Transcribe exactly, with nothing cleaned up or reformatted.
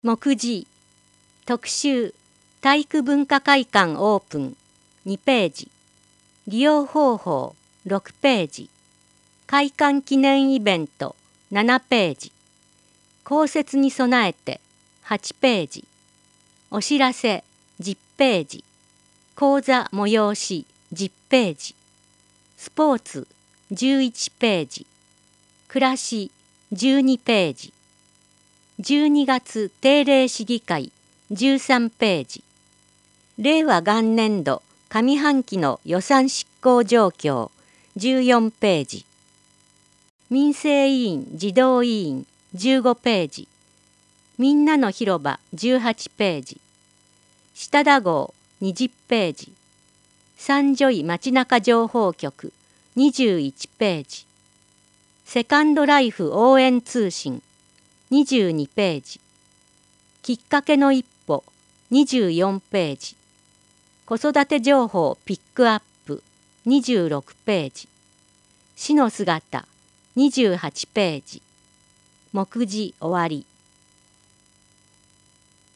目次特集体育文化会館オープンにページ、利用方法ろくページ、開館記念イベントななページ、降雪に備えてはちページ、お知らせじゅっページ、講座催しじゅっページ、スポーツじゅういちページ、暮らしじゅうにページ、じゅうにがつ定例市議会じゅうさんページ、令和元年度上半期の予算執行状況じゅうよんページ、民生委員児童委員じゅうごページ、みんなの広場じゅうはちページ、下田号にじゅっページ、三女井街中情報局にじゅういちページ、セカンドライフ応援通信にじゅうにページ、きっかけの一歩にじゅうよんページ、子育て情報ピックアップにじゅうろくページ、市の姿にじゅうはちページ、目次終わり。